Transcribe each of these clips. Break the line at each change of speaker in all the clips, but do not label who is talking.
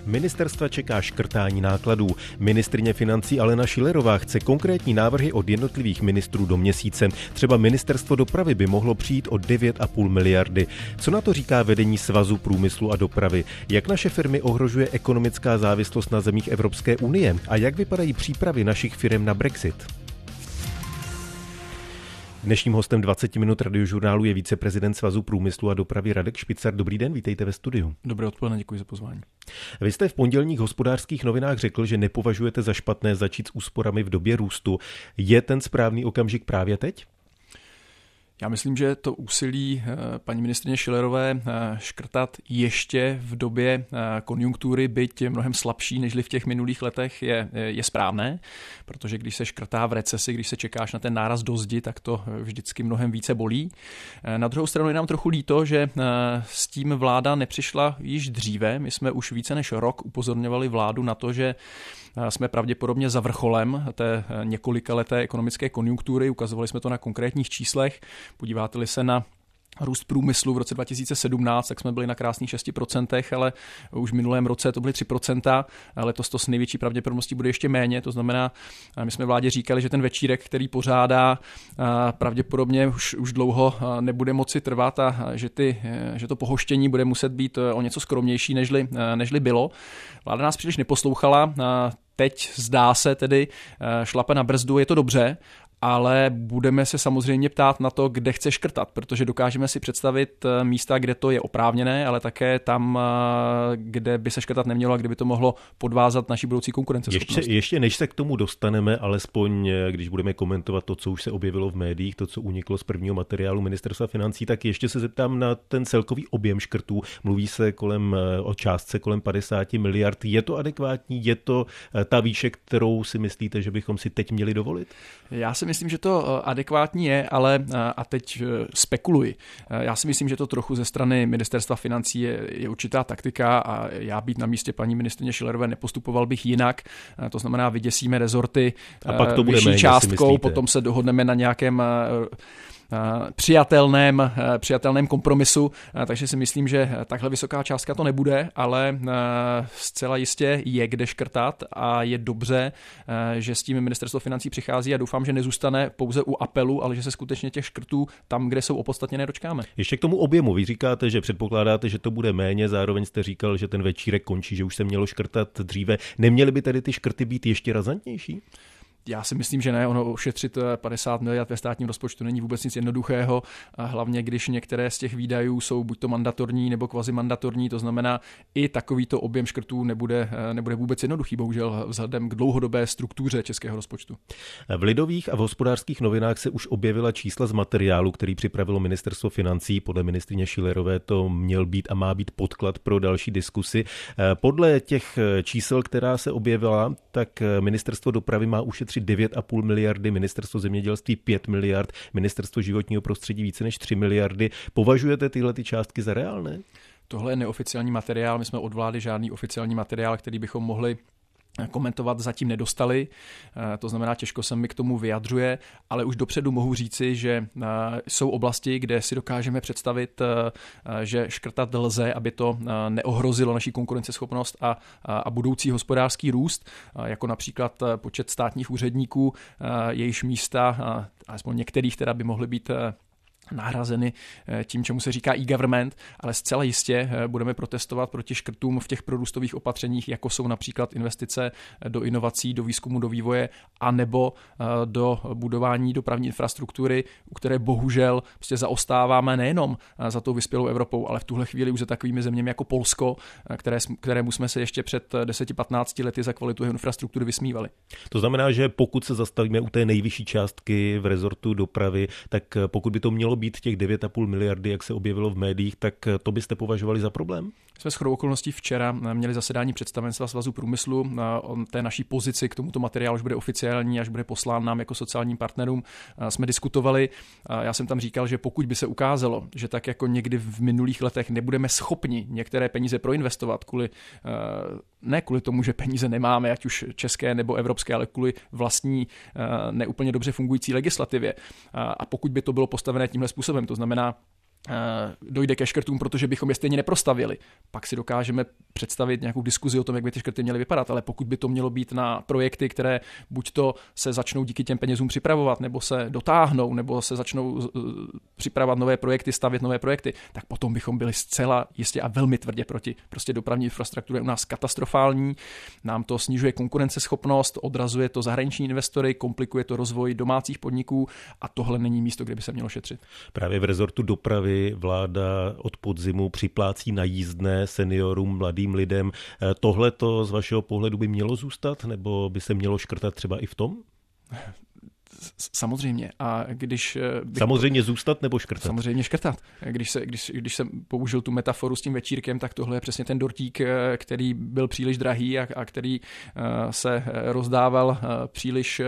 Ministerstva čeká škrtání nákladů. Ministryně financí Alena Schillerová chce konkrétní návrhy od jednotlivých ministrů do měsíce. Třeba Ministerstvo dopravy by mohlo přijít o 9,5 miliardy. Co na to říká vedení Svazu průmyslu a dopravy? Jak naše firmy ohrožuje ekonomická závislost na zemích Evropské unie? A jak vypadají přípravy našich firem na Brexit? Dnešním hostem 20 minut Radiožurnálu je viceprezident Svazu průmyslu a dopravy Radek Špicar. Dobrý den, vítejte ve studiu.
Dobré odpoledne, děkuji za pozvání.
Vy jste v pondělních Hospodářských novinách řekl, že nepovažujete za špatné začít s úsporami v době růstu. Je ten správný okamžik právě teď?
Já myslím, že to úsilí paní ministryně Schillerové škrtat ještě v době konjunktury, byť mnohem slabší než v těch minulých letech, je správné, protože když se škrtá v recesi, když se čekáš na ten náraz do zdi, tak to vždycky mnohem více bolí. Na druhou stranu je nám trochu líto, že s tím vláda nepřišla již dříve. My jsme už více než rok upozorňovali vládu na to, že jsme pravděpodobně za vrcholem té několikaleté ekonomické konjunktury. Ukazovali jsme to na konkrétních číslech. Podíváte-li se na růst průmyslu v roce 2017, tak jsme byli na krásných 6%, ale už v minulém roce to byly 3%, letos to s největší pravděpodobností bude ještě méně, to znamená, my jsme vládě říkali, že ten večírek, který pořádá, pravděpodobně už dlouho nebude moci trvat a že to pohoštění bude muset být o něco skromnější, nežli bylo. Vláda nás příliš neposlouchala, teď zdá se tedy šlape na brzdu, je to dobře, ale budeme se samozřejmě ptát na to, kde chce škrtat, protože dokážeme si představit místa, kde to je oprávněné, ale také tam, kde by se škrtat nemělo a kde by to mohlo podvázat naši budoucí konkurenceschopnost.
Ještě než se k tomu dostaneme, alespoň když budeme komentovat to, co už se objevilo v médiích, to, co uniklo z prvního materiálu Ministerstva financí, tak ještě se zeptám na ten celkový objem škrtů. Mluví se o částce kolem 50 miliard. Je to adekvátní? Je to ta výše, kterou si myslíte, že bychom si teď měli dovolit?
Já si myslím, že to adekvátní je, ale a teď spekuluji. Já si myslím, že to trochu ze strany Ministerstva financí je určitá taktika a já být na místě paní ministryně Schillerové nepostupoval bych jinak. To znamená, vyděsíme rezorty
a pak to bude
vyšší
méně,
částkou, potom se dohodneme na nějakém přijatelném kompromisu, takže si myslím, že takhle vysoká částka to nebude, ale zcela jistě je kde škrtat a je dobře, že s tím Ministerstvo financí přichází a doufám, že nezůstane pouze u apelu, ale že se skutečně těch škrtů tam, kde jsou opodstatněné, dočkáme.
Ještě k tomu objemu. Vy říkáte, že předpokládáte, že to bude méně, zároveň jste říkal, že ten večírek končí, že už se mělo škrtat dříve. Neměly by tedy ty škrty být ještě razantnější?
Já si myslím, že ne. Ono ušetřit 50 miliard ve státním rozpočtu není vůbec nic jednoduchého, a hlavně když některé z těch výdajů jsou buď to mandatorní nebo kvazimandatorní, to znamená i takovýto objem škrtů nebude vůbec jednoduchý, bohužel vzhledem k dlouhodobé struktuře českého rozpočtu.
V Lidových a v Hospodářských novinách se už objevila čísla z materiálu, který připravilo Ministerstvo financí. Podle ministryně Schillerové to měl být a má být podklad pro další diskusy. Podle těch čísel, která se objevila, tak Ministerstvo dopravy má ušetřit 9,5 miliardy, Ministerstvo zemědělství 5 miliard, Ministerstvo životního prostředí více než 3 miliardy. Považujete tyhle částky za reálné?
Tohle je neoficiální materiál, my jsme od vlády žádný oficiální materiál, který bychom mohli komentovat, zatím nedostali, to znamená, těžko se mi k tomu vyjadřuje, ale už dopředu mohu říci, že jsou oblasti, kde si dokážeme představit, že škrtat lze, aby to neohrozilo naši konkurenceschopnost a budoucí hospodářský růst, jako například počet státních úředníků, jejichž místa, alespoň některých, která by mohly být nahrazeny tím, čemu se říká e-government, ale zcela jistě budeme protestovat proti škrtům v těch prorůstových opatřeních, jako jsou například investice do inovací, do výzkumu, do vývoje, anebo do budování dopravní infrastruktury, u které bohužel prostě zaostáváme nejenom za tou vyspělou Evropou, ale v tuhle chvíli už za takovými zeměmi jako Polsko, kterému jsme se ještě před 10-15 lety za kvalitu infrastruktury vysmívali.
To znamená, že pokud se zastavíme u té nejvyšší částky v rezortu dopravy, tak pokud by to mělo být těch 9,5 miliardy, jak se objevilo v médiích, tak to byste považovali za problém?
Jsme shodou okolností včera měli zasedání představenstva Svazu průmyslu. O té naší pozici k tomuto materiálu už bude oficiální, až bude poslán nám jako sociálním partnerům. Jsme diskutovali. Já jsem tam říkal, že pokud by se ukázalo, že tak jako někdy v minulých letech nebudeme schopni některé peníze proinvestovat ne kvůli tomu, že peníze nemáme, ať už české nebo evropské, ale kvůli vlastní neúplně dobře fungující legislativě. A pokud by to bylo postavené tímhle způsobem, to znamená, dojde ke škrtům, protože bychom je stejně neprostavili. Pak si dokážeme představit nějakou diskuzi o tom, jak by ty škrty měly vypadat, ale pokud by to mělo být na projekty, které buď to se začnou díky těm penězům připravovat, nebo se dotáhnou, nebo se začnou připravovat nové projekty, stavět nové projekty, tak potom bychom byli zcela jistě a velmi tvrdě proti. Prostě dopravní infrastruktura je u nás katastrofální, nám to snižuje konkurenceschopnost, odrazuje to zahraniční investory, komplikuje to rozvoj domácích podniků a tohle není místo, kde by se mělo šetřit.
Právě v rezortu dopravy vláda od podzimu připlácí na jízdné seniorům, mladým lidem. Tohle to z vašeho pohledu by mělo zůstat, nebo by se mělo škrtat třeba i v tom?
Samozřejmě. A když
samozřejmě zůstat nebo škrtat?
Samozřejmě škrtat. Když jsem použil tu metaforu s tím večírkem, tak tohle je přesně ten dortík, který byl příliš drahý a který se rozdával příliš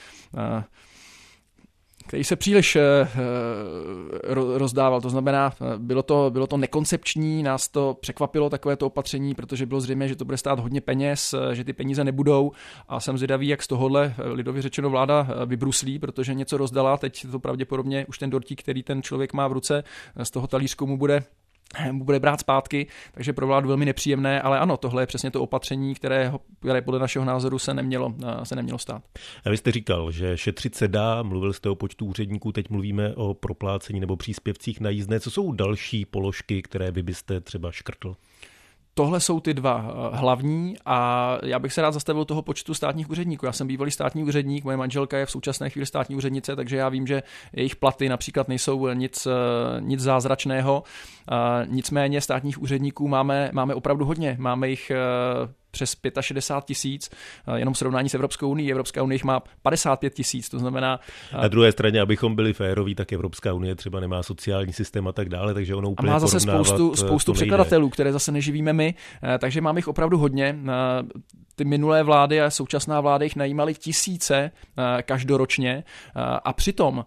rozdával. To znamená, bylo to nekoncepční, nás to překvapilo takovéto opatření, protože bylo zřejmé, že to bude stát hodně peněz, že ty peníze nebudou a jsem zvědavý, jak z tohohle lidově řečeno vláda vybruslí, protože něco rozdala, teď to pravděpodobně už ten dortík, který ten člověk má v ruce, z toho talířku mu bude brát zpátky, takže pro vládu velmi nepříjemné, ale ano, tohle je přesně to opatření, které podle našeho názoru se nemělo stát.
A vy jste říkal, že šetřit se dá, mluvil jste o počtu úředníků, teď mluvíme o proplácení nebo příspěvcích na jízdné. Co jsou další položky, které vy byste třeba škrtl?
Tohle jsou ty dva hlavní a já bych se rád zastavil toho počtu státních úředníků. Já jsem bývalý státní úředník, moje manželka je v současné chvíli státní úřednice, takže já vím, že jejich platy například nejsou nic zázračného. Nicméně státních úředníků máme opravdu hodně. Máme jich přes 65 000, jenom v srovnání s Evropskou unií. Evropská unie jich má 55 000, to znamená...
Na druhé straně, abychom byli féroví, tak Evropská unie třeba nemá sociální systém a tak dále, takže ono úplně
a má zase spoustu překladatelů, které zase neživíme my, takže máme jich opravdu hodně. Ty minulé vlády a současná vláda jich najímaly tisíce každoročně a přitom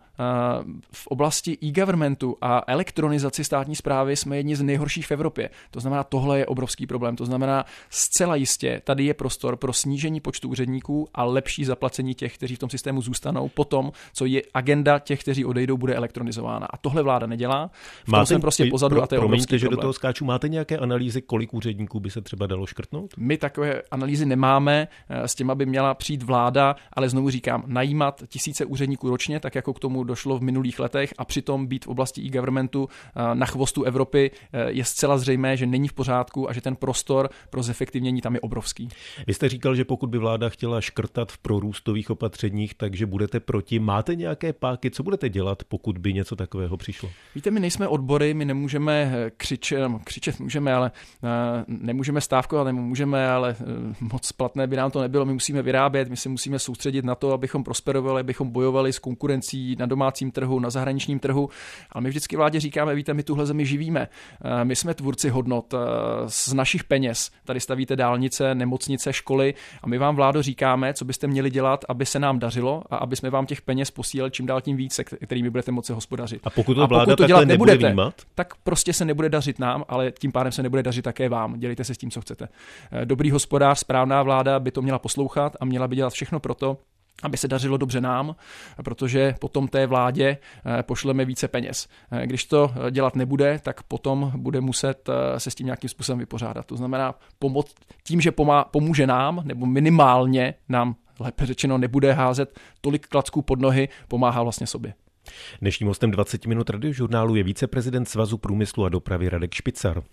v oblasti e-governmentu a elektronizaci státní správy jsme jedni z nejhorších v Evropě. To znamená, tohle je obrovský problém. To znamená, zcela jistě tady je prostor pro snížení počtu úředníků a lepší zaplacení těch, kteří v tom systému zůstanou potom, co je agenda těch, kteří odejdou, bude elektronizována. A tohle vláda nedělá. Jsme prostě pozadu a to je obrovský problém.
Že do toho skáču. Máte nějaké analýzy, kolik úředníků by se třeba dalo škrtnout?
My takové analýzy nemáme, s těma by měla přijít vláda, ale znovu říkám, najímat tisíce úředníků ročně, tak jako k tomu došlo v minulých letech a přitom být v oblasti e-governmentu na chvostu Evropy je zcela zřejmé, že není v pořádku a že ten prostor pro zefektivnění tam je obrovský.
Vy jste říkal, že pokud by vláda chtěla škrtat v prorůstových opatřeních, takže budete proti. Máte nějaké páky, co budete dělat, pokud by něco takového přišlo?
Víte, my nejsme odbory, my nemůžeme křičet můžeme, ale nemůžeme stávkovat, nemůžeme, ale moc platné by nám to nebylo. My musíme vyrábět, my se musíme soustředit na to, abychom prosperovali, abychom bojovali s konkurencí na domácím trhu, na zahraničním trhu. Ale my vždycky vládě říkáme, víte, my tuhle zemi živíme. My jsme tvůrci hodnot z našich peněz. Tady stavíte dálnice, nemocnice, školy a my vám, vládo, říkáme, co byste měli dělat, aby se nám dařilo a aby jsme vám těch peněz posílali čím dál tím více, kterými budete moci hospodařit.
A pokud to vláda takhle nebude vnímat?
Tak prostě se nebude dařit nám, ale tím pádem se nebude dařit také vám. Dělejte se s tím, co chcete. Dobrý hospodář, správná vláda by to měla poslouchat a měla by dělat všechno proto, aby se dařilo dobře nám, protože potom té vládě pošleme více peněz. Když to dělat nebude, tak potom bude muset se s tím nějakým způsobem vypořádat. To znamená, tím, že pomůže nám, nebo minimálně nám, lépe řečeno, nebude házet tolik klacků pod nohy, pomáhá vlastně sobě.
Dnešním hostem 20 minut Radiožurnálu je viceprezident Svazu průmyslu a dopravy Radek Špicar.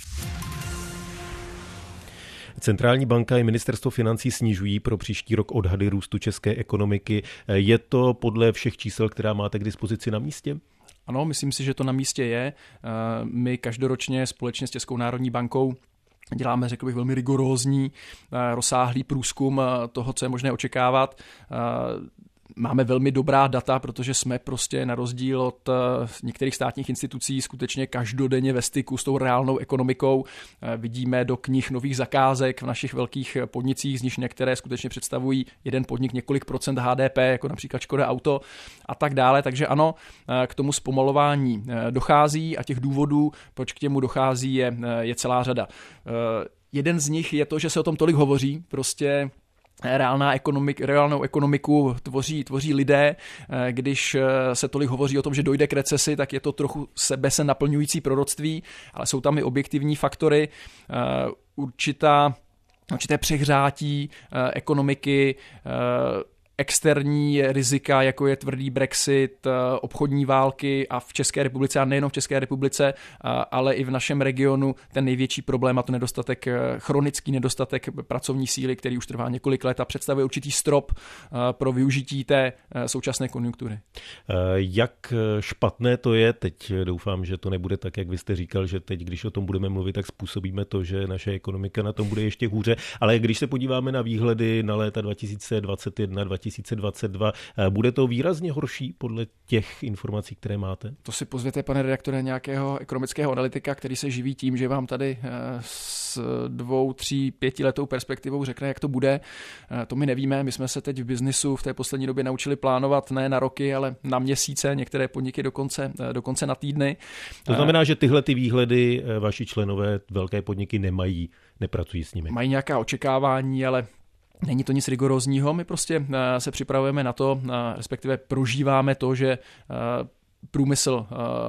Centrální banka i ministerstvo financí snižují pro příští rok odhady růstu české ekonomiky. Je to podle všech čísel, která máte k dispozici, na místě?
Ano, myslím si, že to na místě je. My každoročně společně s Českou národní bankou děláme, řekl bych, velmi rigorózní, rozsáhlý průzkum toho, co je možné očekávat. Máme velmi dobrá data, protože jsme prostě na rozdíl od některých státních institucí skutečně každodenně ve styku s tou reálnou ekonomikou. Vidíme do knih nových zakázek v našich velkých podnicích, z nich některé skutečně představují jeden podnik několik procent HDP, jako například Škoda Auto a tak dále. Takže ano, k tomu zpomalování dochází a těch důvodů, proč k němu dochází, je celá řada. Jeden z nich je to, že se o tom tolik hovoří, prostě reálnou ekonomiku tvoří lidé. Když se tolik hovoří o tom, že dojde k recesi, tak je to trochu sebe se naplňující proroctví, ale jsou tam i objektivní faktory, určité přehřátí ekonomiky, externí rizika, jako je tvrdý Brexit, obchodní války a v České republice, a nejenom v České republice, ale i v našem regionu ten největší problém, a to chronický nedostatek pracovní síly, který už trvá několik let a představuje určitý strop pro využití té současné konjunktury.
Jak špatné to je? Teď doufám, že to nebude tak, jak vy jste říkal, že teď, když o tom budeme mluvit, tak způsobíme to, že naše ekonomika na tom bude ještě hůře, ale když se podíváme na výhledy na léta 2021, 2022. Bude to výrazně horší podle těch informací, které máte?
To si pozvěte, pane redaktore, nějakého ekonomického analytika, který se živí tím, že vám tady s 2, 3, 5 letou perspektivou řekne, jak to bude. To my nevíme. My jsme se teď v biznisu v té poslední době naučili plánovat ne na roky, ale na měsíce, některé podniky dokonce na týdny.
To znamená, že tyhle ty výhledy vaši členové velké podniky nepracují s nimi.
Mají nějaká očekávání, ale není to nic rigorózního, my prostě se připravujeme na to, respektive prožíváme to, že průmysl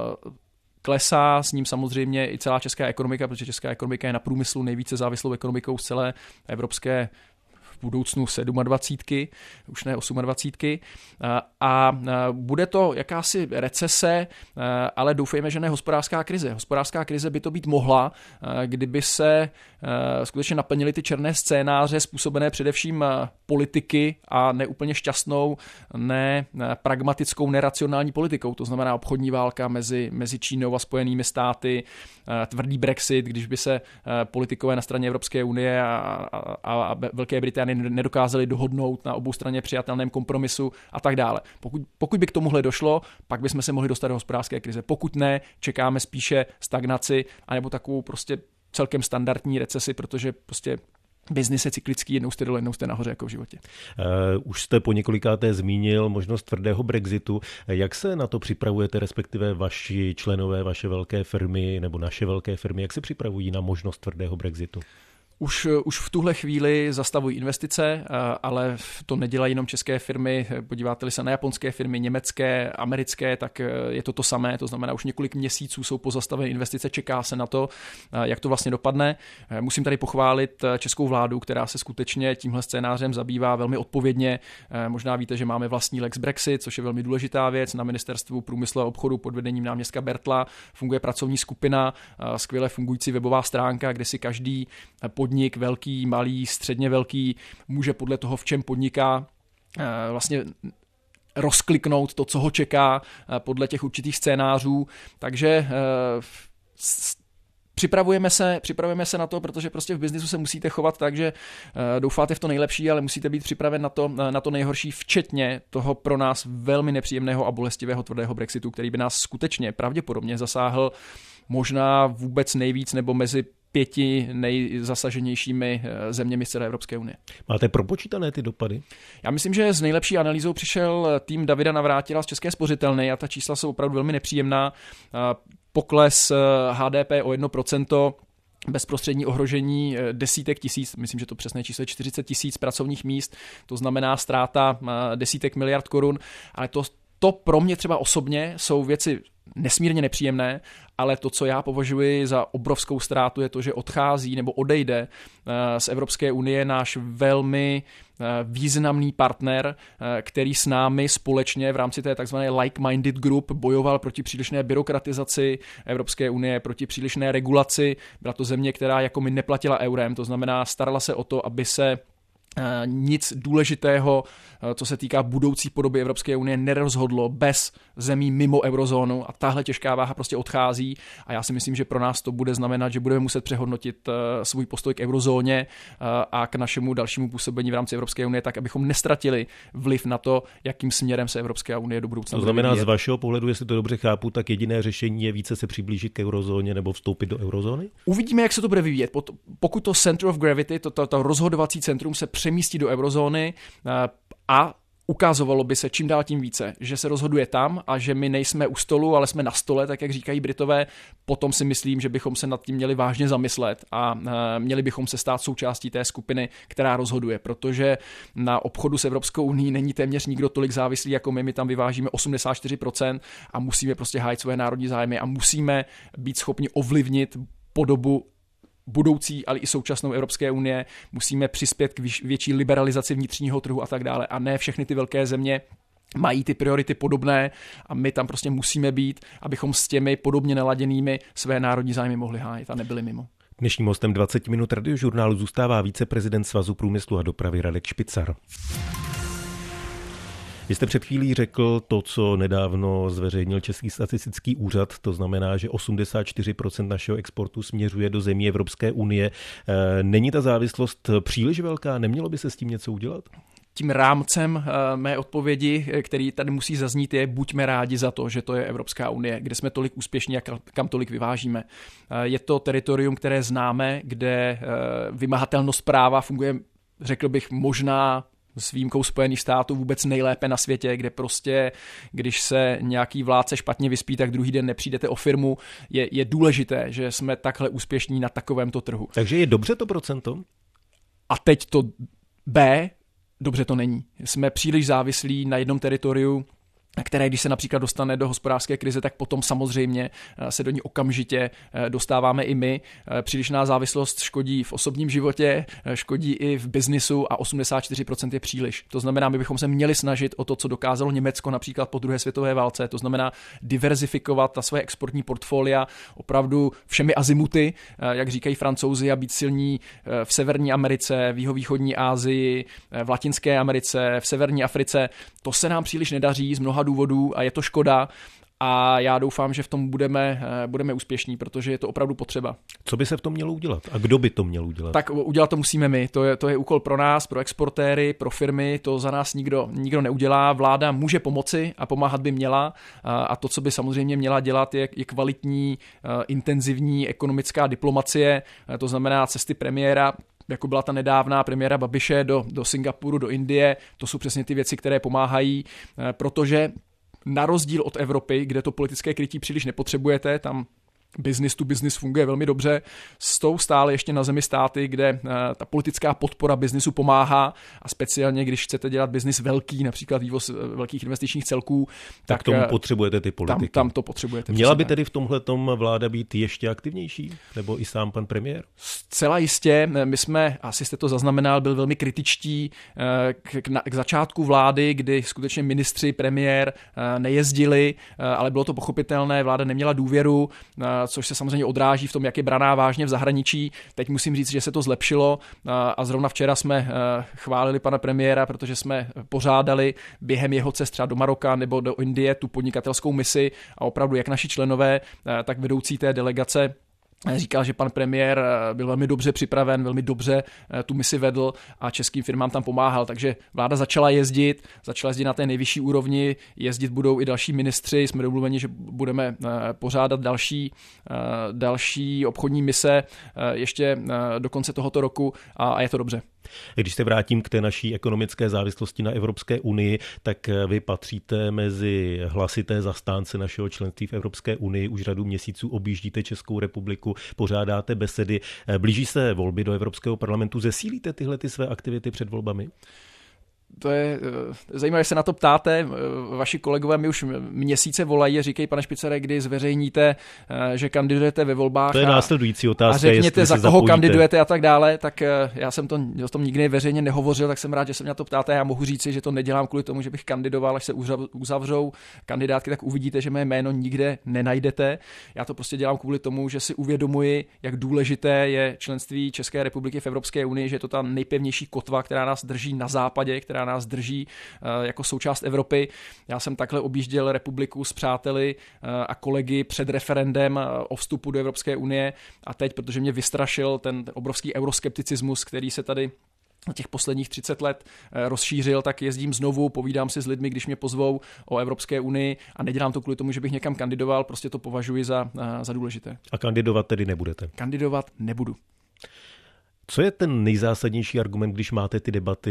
klesá, s ním samozřejmě i celá česká ekonomika, protože česká ekonomika je na průmyslu nejvíce závislou ekonomikou z celé evropské v budoucnu 27, už ne 28. A bude to jakási recese, ale doufejme, že ne hospodářská krize. Hospodářská krize by to být mohla, kdyby se skutečně naplnily ty černé scénáře způsobené především politiky a neúplně šťastnou, pragmatickou, neracionální politikou. To znamená obchodní válka mezi Čínou a Spojenými státy, tvrdý Brexit, když by se politikové na straně Evropské unie a Velké Británie nedokázali dohodnout na oboustranně přijatelném kompromisu a tak dále. Pokud by k tomuhle došlo, pak bychom se mohli dostat do hospodářské krize. Pokud ne, čekáme spíše stagnaci anebo takovou prostě celkem standardní recesi, protože prostě biznis je cyklický, jednou jste dole, jednou jste nahoře jako v životě.
Už jste po několikáté zmínil možnost tvrdého Brexitu. Jak se na to připravujete, respektive vaši členové, vaše velké firmy nebo naše velké firmy, jak se připravují na možnost tvrdého Brexitu?
Už v tuhle chvíli zastavují investice, ale to nedělají jenom české firmy. Podíváte-li se na japonské firmy, německé, americké, tak je to samé. To znamená, už několik měsíců jsou pozastaveny investice, čeká se na to, jak to vlastně dopadne. Musím tady pochválit českou vládu, která se skutečně tímhle scénářem zabývá velmi odpovědně. Možná víte, že máme vlastní Lex Brexit, což je velmi důležitá věc. Na ministerstvu průmyslu a obchodu pod vedením náměstka Bertla funguje pracovní skupina, skvěle fungující webová stránka, kde si každý podnik, velký, malý, středně velký, může podle toho, v čem podniká, vlastně rozkliknout to, co ho čeká podle těch určitých scénářů. Takže připravujeme se na to, protože prostě v biznisu se musíte chovat tak, že doufáte v to nejlepší, ale musíte být připraven na to nejhorší, včetně toho pro nás velmi nepříjemného a bolestivého tvrdého Brexitu, který by nás skutečně pravděpodobně zasáhl možná vůbec nejvíc nebo mezi 5 nejzasaženějšími zeměmi z celé Evropské unie.
Máte propočítané ty dopady? Já
myslím, že s nejlepší analýzou přišel tým Davida Navrátila z České spořitelny a ta čísla jsou opravdu velmi nepříjemná. Pokles HDP o 1%, bezprostřední ohrožení desítek tisíc, myslím, že to přesné číslo je 40 000 pracovních míst, to znamená ztráta desítek miliard korun, ale to pro mě třeba osobně jsou věci nesmírně nepříjemné, ale to, co já považuji za obrovskou ztrátu, je to, že odchází nebo odejde z Evropské unie náš velmi významný partner, který s námi společně v rámci té takzvané like-minded group bojoval proti přílišné byrokratizaci Evropské unie, proti přílišné regulaci. Byla to země, která jako my neplatila eurem, to znamená starala se o to, aby se nic důležitého, co se týká budoucí podoby Evropské unie, nerozhodlo bez zemí mimo eurozónu a tahle těžká váha prostě odchází a já si myslím, že pro nás to bude znamenat, že budeme muset přehodnotit svůj postoj k eurozóně a k našemu dalšímu působení v rámci Evropské unie tak, abychom nestratili vliv na to, jakým směrem se Evropská unie do budoucna.
To znamená, z vašeho pohledu, jestli to dobře chápu, tak jediné řešení je více se přiblížit k eurozóně nebo vstoupit do eurozóny?
Uvidíme, jak se to bude vyvíjet. Pokud to center of gravity, to rozhodovací centrum se přemístí do eurozóny a ukazovalo by se čím dál tím více, že se rozhoduje tam a že my nejsme u stolu, ale jsme na stole, tak jak říkají Britové, potom si myslím, že bychom se nad tím měli vážně zamyslet a měli bychom se stát součástí té skupiny, která rozhoduje, protože na obchodu s Evropskou unií není téměř nikdo tolik závislý jako my tam vyvážíme 84% a musíme prostě hájit svoje národní zájmy a musíme být schopni ovlivnit podobu budoucí, ale i současnou Evropské unie, musíme přispět k větší liberalizaci vnitřního trhu a tak dále. A ne všechny ty velké země mají ty priority podobné a my tam prostě musíme být, abychom s těmi podobně naladěnými své národní zájmy mohli hájit a nebyli mimo.
Dnešním hostem 20 minut Radiožurnálu zůstává viceprezident Svazu průmyslu a dopravy Radek Špicar. Vy jste před chvílí řekl to, co nedávno zveřejnil Český statistický úřad, to znamená, že 84% našeho exportu směřuje do zemí Evropské unie. Není ta závislost příliš velká? Nemělo by se s tím něco udělat?
Tím rámcem mé odpovědi, který tady musí zaznít, je buďme rádi za to, že to je Evropská unie, kde jsme tolik úspěšní a kam tolik vyvážíme. Je to teritorium, které známe, kde vymahatelnost práva funguje, řekl bych, možná s výjimkou Spojených států vůbec nejlépe na světě, kde prostě, když se nějaký vládce špatně vyspí, tak druhý den nepřijdete o firmu. Je důležité, že jsme takhle úspěšní na takovémto trhu.
Takže je dobře to procento?
A teď to B, dobře to není. Jsme příliš závislí na jednom teritoriu, které když se například dostane do hospodářské krize, tak potom samozřejmě se do ní okamžitě dostáváme i my. Přílišná závislost škodí v osobním životě, škodí i v biznisu a 84% je příliš. To znamená, my bychom se měli snažit o to, co dokázalo Německo například po druhé světové válce, to znamená diverzifikovat ta svoje exportní portfolia opravdu všemi azimuty, jak říkají Francouzi, a být silní v Severní Americe, v jihovýchodní Asii, v Latinské Americe, v Severní Africe. To se nám příliš nedaří z mnoha důvodů a je to škoda a já doufám, že v tom budeme úspěšní, protože je to opravdu potřeba.
Co by se v tom mělo udělat a kdo by to měl udělat?
Tak udělat to musíme my, to je úkol pro nás, pro exportéry, pro firmy, to za nás nikdo neudělá, vláda může pomoci a pomáhat by měla a to, co by samozřejmě měla dělat, je kvalitní, intenzivní ekonomická diplomacie, to znamená cesty premiéra, jako byla ta nedávná premiéra Babiše do Singapuru, do Indie, to jsou přesně ty věci, které pomáhají, protože na rozdíl od Evropy, kde to politické krytí příliš nepotřebujete, tam business to business funguje velmi dobře, jsou stále ještě na zemi státy, kde ta politická podpora biznisu pomáhá a speciálně, když chcete dělat biznis velký, například vývoz velkých investičních celků, tak
tomu potřebujete ty politiky.
Tam to potřebujete.
Měla by tedy v tomhletom vláda být ještě aktivnější? Nebo i sám pan premiér?
Zcela jistě. My jsme, asi jste to zaznamenal, byl velmi kritičtí k začátku vlády, kdy skutečně ministři, premiér nejezdili, ale bylo to pochopitelné, vláda neměla důvěru, což se samozřejmě odráží v tom, jak je braná vážně v zahraničí. Teď musím říct, že se to zlepšilo a zrovna včera jsme chválili pana premiéra, protože jsme pořádali během jeho cest třeba do Maroka nebo do Indie tu podnikatelskou misi a opravdu jak naši členové, tak vedoucí té delegace říkal, že pan premiér byl velmi dobře připraven, velmi dobře tu misi vedl a českým firmám tam pomáhal. Takže vláda začala jezdit na té nejvyšší úrovni, jezdit budou i další ministři, jsme domluveni, že budeme pořádat další obchodní mise ještě do konce tohoto roku a je to dobře.
Když se vrátím k té naší ekonomické závislosti na Evropské unii, tak vy patříte mezi hlasité zastánce našeho členství v Evropské unii. Už řadu měsíců objíždíte Českou republiku, pořádáte besedy. Blíží se volby do Evropského parlamentu. Zesílíte tyhle své aktivity před volbami?
To je zajímavé, že se na to ptáte. Vaši kolegové mi už měsíce volají a říkají, pane Špicare, kdy zveřejníte, že kandidujete ve volbách.
To je následující otázka.
A řekněte, za koho kandidujete a tak dále. Tak já jsem o tom nikdy veřejně nehovořil, tak jsem rád, že se mě na to ptáte. Já mohu říci, že to nedělám kvůli tomu, že bych kandidoval, až se uzavřou kandidátky, tak uvidíte, že mé jméno nikde nenajdete. Já to prostě dělám kvůli tomu, že si uvědomuji, jak důležité je členství České republiky v Evropské unii, že je to ta nejpevnější kotva, která nás drží na západě, která nás drží jako součást Evropy. Já jsem takhle objížděl republiku s přáteli a kolegy před referendem o vstupu do Evropské unie a teď, protože mě vystrašil ten obrovský euroskepticismus, který se tady na těch posledních 30 let rozšířil, tak jezdím znovu, povídám si s lidmi, když mě pozvou o Evropské unii a nedělám to kvůli tomu, že bych někam kandidoval, prostě to považuji za důležité.
A kandidovat tedy nebudete?
Kandidovat nebudu.
Co je ten nejzásadnější argument, když máte ty debaty,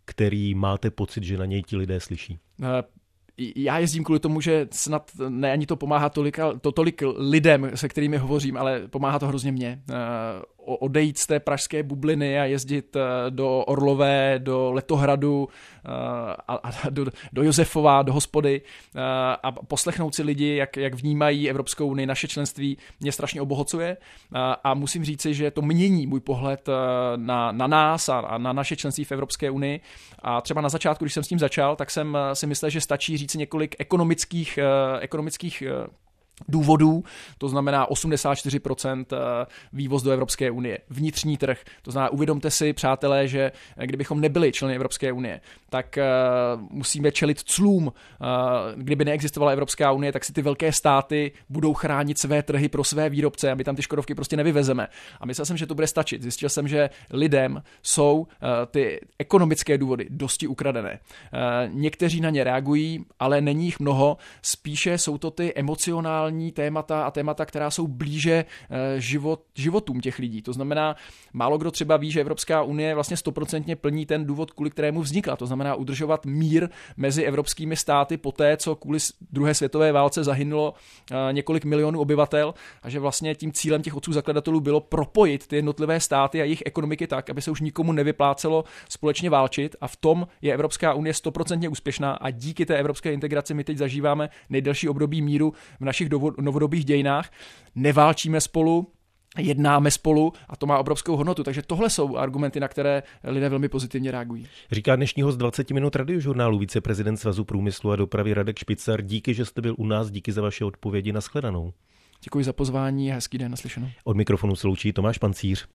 který máte pocit, že na něj ti lidé slyší?
Já jezdím kvůli tomu, že snad ne ani to pomáhá tolik lidem, se kterými hovořím, ale pomáhá to hrozně mně. Odejít z té pražské bubliny a jezdit do Orlové, do Letohradu a do Josefova, do Hospody a poslechnout si lidi, jak vnímají Evropskou unii, naše členství, mě strašně obohacuje a musím říci, že to mění můj pohled na nás a na naše členství v Evropské unii. A třeba na začátku, když jsem s tím začal, tak jsem si myslel, že stačí říct několik ekonomických důvodů, to znamená 84% vývoz do Evropské unie, vnitřní trh, to znamená uvědomte si, přátelé, že kdybychom nebyli členy Evropské unie, tak musíme čelit clům, kdyby neexistovala Evropská unie, tak si ty velké státy budou chránit své trhy pro své výrobce a my tam ty Škodovky prostě nevyvezeme. A myslel jsem, že to bude stačit. Zjistil jsem, že lidem jsou ty ekonomické důvody dosti ukradené. Někteří na ně reagují, ale není jich mnoho, spíše jsou to ty emocionální témata a témata, která jsou blíže životům těch lidí. To znamená, málo kdo třeba ví, že Evropská unie vlastně 100% plní ten důvod, kvůli kterému vznikla. To znamená udržovat mír mezi evropskými státy poté, co kvůli druhé světové válce zahynulo několik milionů obyvatel a že vlastně tím cílem těch otců zakladatelů bylo propojit ty jednotlivé státy a jejich ekonomiky tak, aby se už nikomu nevyplácelo společně válčit a v tom je Evropská unie 100% úspěšná a díky té evropské integraci my teď zažíváme nejdelší období míru v našich novodobých dějinách. Neválčíme spolu, jednáme spolu a to má obrovskou hodnotu. Takže tohle jsou argumenty, na které lidé velmi pozitivně reagují.
Říká dnešní host 20 minut Radiožurnálu viceprezident Svazu průmyslu a dopravy Radek Špicar. Díky, že jste byl u nás, díky za vaše odpovědi. Nashledanou.
Děkuji za pozvání a hezký den, naslyšenou.
Od mikrofonu se loučí Tomáš Pancíř.